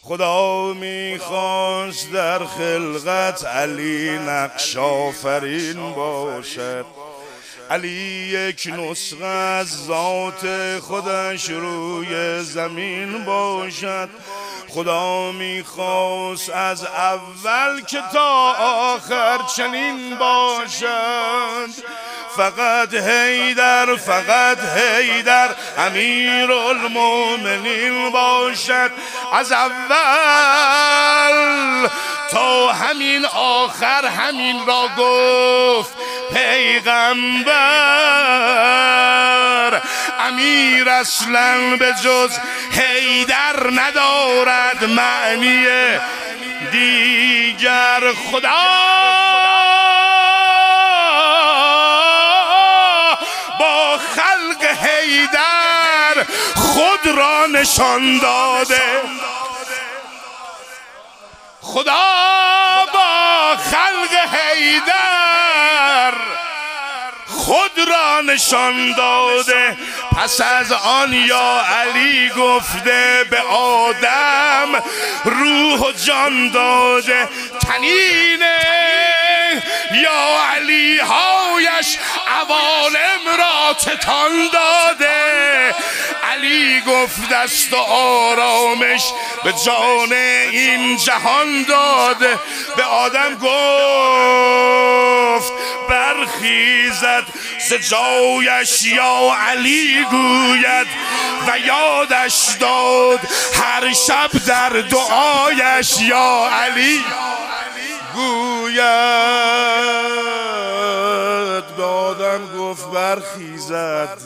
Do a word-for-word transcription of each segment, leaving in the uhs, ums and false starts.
خدا میخواست در خلقت علی نقش آفرین باشد. علی یک نسخه از ذات خودش روی زمین باشد. خدا میخواست از اول که تا آخر چنین باشد. فقط حیدر فقط حیدر امیرالمومنین باشد. از اول تا همین آخر همین را گفت پیغمبر. امیر اصلا به جز حیدر ندارد معنی دیگر. خدا با خلق حیدر خود را نشان داده. خدا با خلق حیدر خود را نشان داده. پس از آن یا علی گفته به آدم روح و جان داده. تنین یا علی هایش عوالم را تکان داده. علی گفت دست و آرامش به جان این جهان داده. به آدم گفت برخیزد ز جایش یا علی گوید و یادش داد هر شب در دعایش یا علی گوید. به آدم گفت برخیزد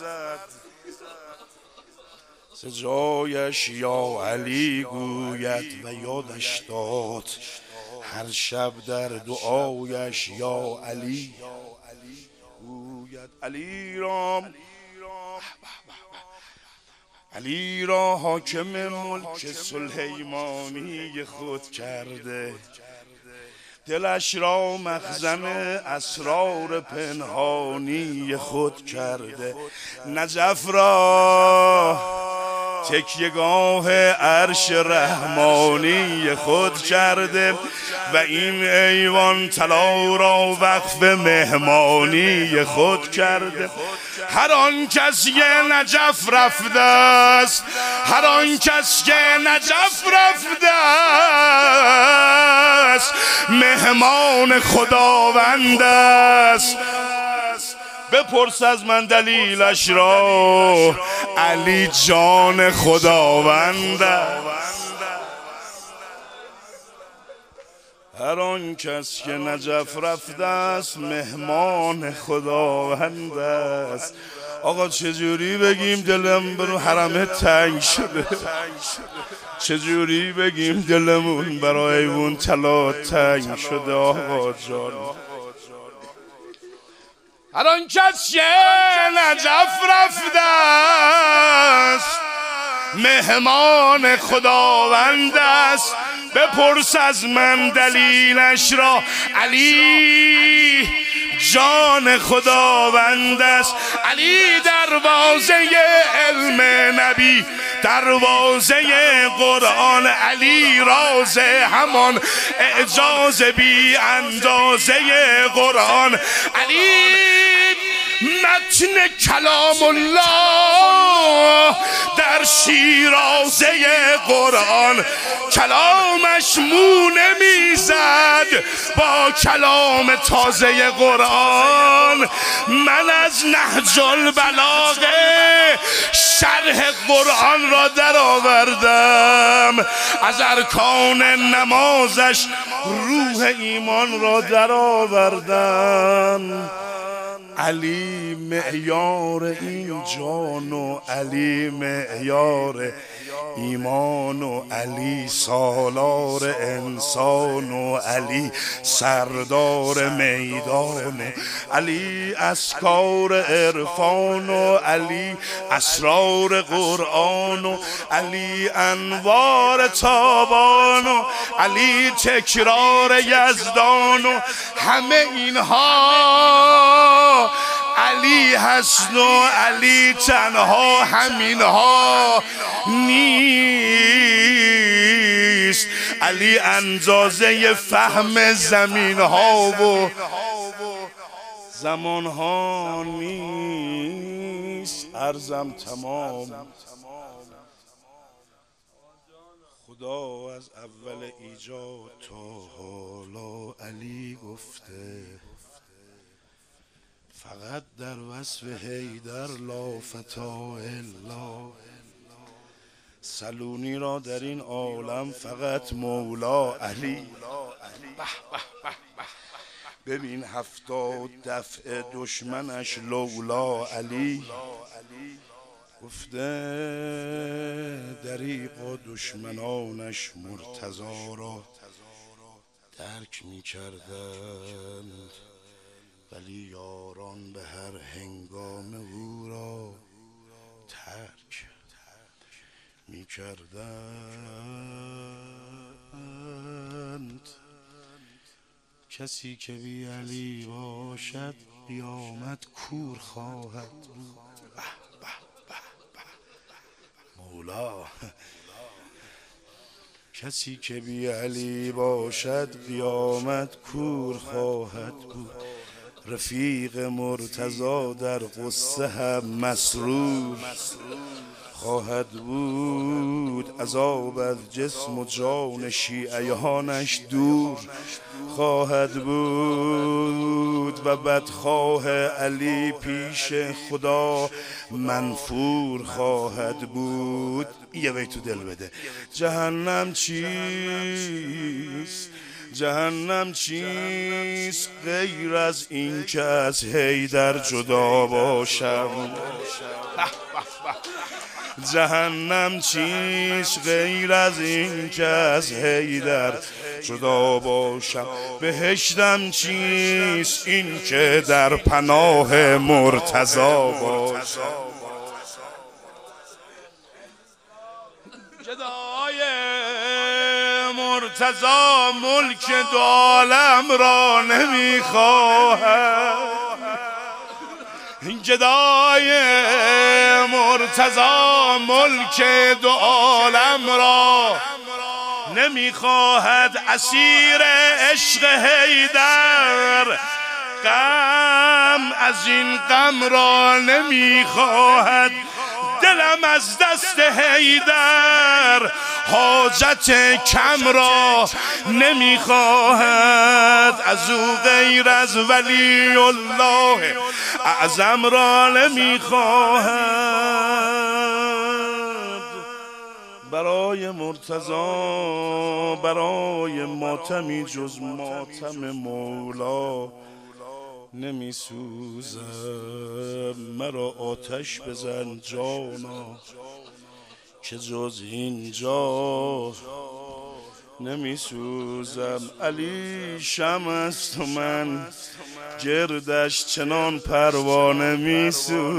ز جایش یا علی گوید و یادش داد هر شب در دعایش یا علی گوید. علی را علی را حاکم ملک سلیمانی خود کرده. دلش را مخزن اسرار پنهانی خود کرده. نجف را تکیه‌گاه عرش رحمانی خود کرده و این ایوان طلا را وقف مهمانی خود کرده. هر آن کس که نجف رفته است، هر آن کس که نجف رفته است مهمان خداوند است. بپرس از من دلیلش را، علی جان خداوند است. هر آن کس که نجف رفته است مهمان خداوند است. آقا چجوری بگیم دلم برو حرم تنگ شده؟ چجوری بگیم دلمون برای اون طلا تنگ شده؟ آقا جان هر آن کس که نجف رفته است مهمان خداوند است. بپرس از من دلیلش را، علی جان خداوند است. علی دروازه علم نبی، دروازه قرآن، علی راز همان اعجاز بی اندازه قرآن. علی متن کلام الله در شیرازه قرآن. کلامش مو نمیزد با کلام تازه قرآن. من از نهج البلاغه شرح قرآن را در آوردم، از ارکان نمازش روح ایمان را در آوردم. علی معیار این جان و علی معیار ایمان و علی سالار انسان و علی سردار میدان و علی اسکار عرفان و علی اسرار قرآن و علی انوار تابان و علی تکرار یزدان و همه اینها علی هست و علی تنها همینها نیست. نیست. علی اندازه فهم زمین ها و زمان ها نیست. عرضم تمام. خدا از اول ایجاد تا حالا علی گفته فقط در وصف حیدر لا فتا الا. سلونی را در این عالم فقط مولا علی. ببین هفتاد دفع دشمنش لولا علی. گفته دریغا دشمنانش مرتضی را درک می کردند، ولی یاران به هر هنگام او را ترک می کردند. کسی که بی علی باشد قیامت کور خواهد بود. مولا کسی که بی علی باشد قیامت کور خواهد بود. رفیق مرتضی در غصه هم مسرور خواهد بود. عذاب از جسم و جان شیعیانش دور خواهد بود و بدخواه علی پیش خدا منفور خواهد بود. یه وی تو دل بده. جهنم چیست؟ جهنم چیست غیر از این که از حیدر جدا باشم؟ جهنم چیست غیر از این که از حیدر جدا باشم؟ بهشتم چیست این که در پناه مرتضی باشم؟ جدای مرتضی ملک دو عالم را نمیخواهد. جدای مرتضی ملک دو عالم را نمیخواهد. اسیر عشق حیدر غم از این غم را نمیخواهد. دلم از دست حیدر حاجت کم را نمیخواهد. از او غیر از ولی الله اعظم را نمیخواهد. برای مرتضی برای ماتمی جز ماتم مولا نمی سوزم. مرا آتش بزن جانا که جز اینجا نمی سوزم. علی شمع است و من گردش چنان پروانه می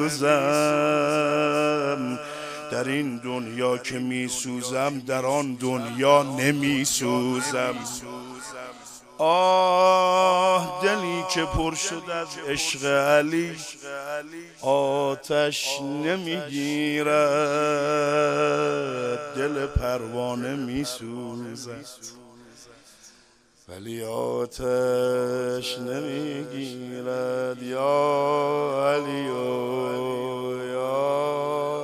سوزم. در این دنیا که می سوزم در آن دنیا نمی سوزم. آه دلی که پر شد از عشق علی آتش نمیگیرد. دل پروانه میسوزد ولی آتش نمیگیرد. یا علی یا